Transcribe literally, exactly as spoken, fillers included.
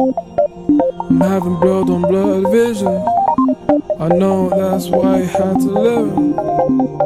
I'm having blood on blood vision. I know that's why I had to live.